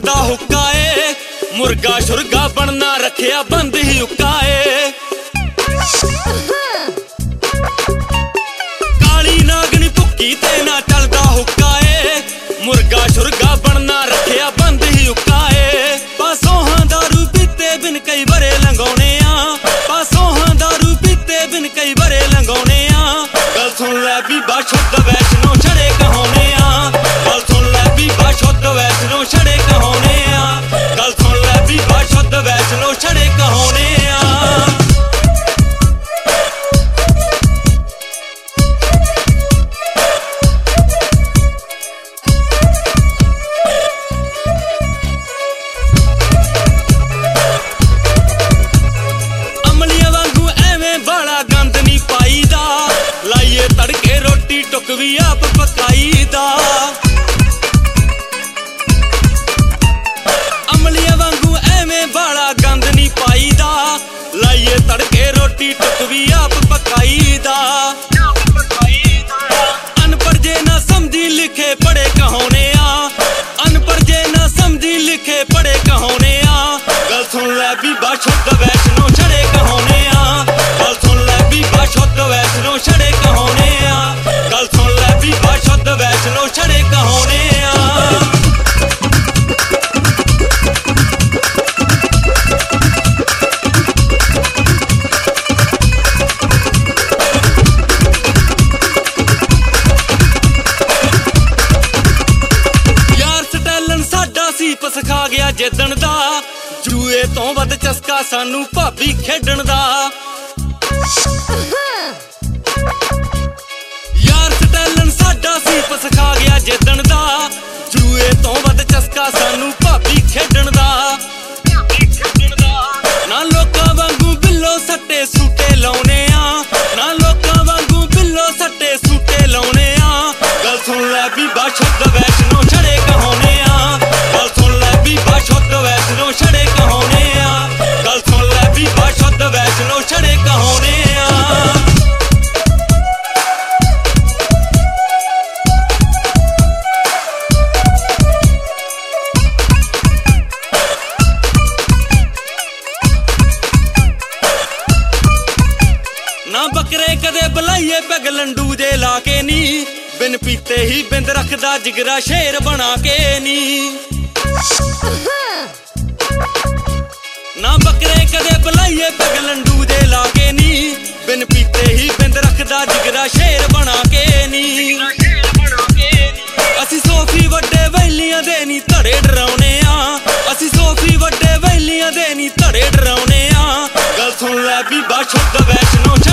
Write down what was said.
चलदा हुक्का ए, मुर्गा शुरगा बनना रखिया बंद ही हुक्का ए। काली नागनी भुक्की ते ना चलदा हुक्का ए, मुर्गा शुरगा बनना रखिया बंद ही हुक्का ए। पासों हां दारू पीते बिन कई बरे लंघाउने आ, पासों हां दारू पीते बिन कई बरे लंघाउने आ। गल सुन लै बीबा शुद्ध वैष्णो छड़े कहाउने आ, गल सुन लै बीबा शुद्ध वैष्णो छड़े कहाउने आ, गल सुन लै बीबा शुद्ध वैष्णो छड़े कहाउने आ। लाइए तड़के रोटी टुक भी आप पकाई दा, अमलिया वांगू एवें बाला गंद नहीं पाई दा। लाइए तड़के रोटी टुक भी आप पकाई दा। अनपढ़ जे ना समझी लिखे पढ़े कहाउने आ, अनपढ़ जे ना समझी लिखे पढ़े कहाउने आ। गल सुन लै बीबा शुद्ध वैष्णो छड़े कहाउने आ, गल सुन लै बीबा शुद्ध वैष्णो छड़े कहाउने आ, गल सुन लै बीबा शुद्ध वैष्णो छड़े कहाउने आ। यार स्टैलन साडा सीप सिखा गया जिद्दण दा, जूए तो वध चस्का सानू भाभी खेडण दा। यार स्टैलन साडा सीप सिखा गया जिद्दण दा, जूए तो वध चस्का सानू भाभी खेडण दा। ना लोकां वांगू बिल्लो सट्टे सूटे लाउने आ, ना लोकां वांगू बिल्लो सट्टे सूटे लाउने आ। गल सुन लै बीबा शुद्ध वैष्णो छड़े कहाउने आ, गल सुन लै बीबा शुद्ध वैष्णो छड़े कहाउने आ, गल सुन लै बीबा शुद्ध वैष्णो छड़े कहाउने आ। ना बकरे कदे बुलाइए पैग लंडू जे लाके नी, बिन पीते ही बिंद रखदा जिगरा शेर बना के नी। ना बकरे कदे बुलाइए पैग लंडू जे लाके नी, बिन पीते ही बिंद रखदा जिगरा शेर बना के नी। असी सोफी वड्डे वैलियां दे नी धड़े डराउने आ, असी सोफी वड्डे वैलियां दे नी धड़े डराउने आ। गल सुन लै बीबा शुद्ध वैष्णो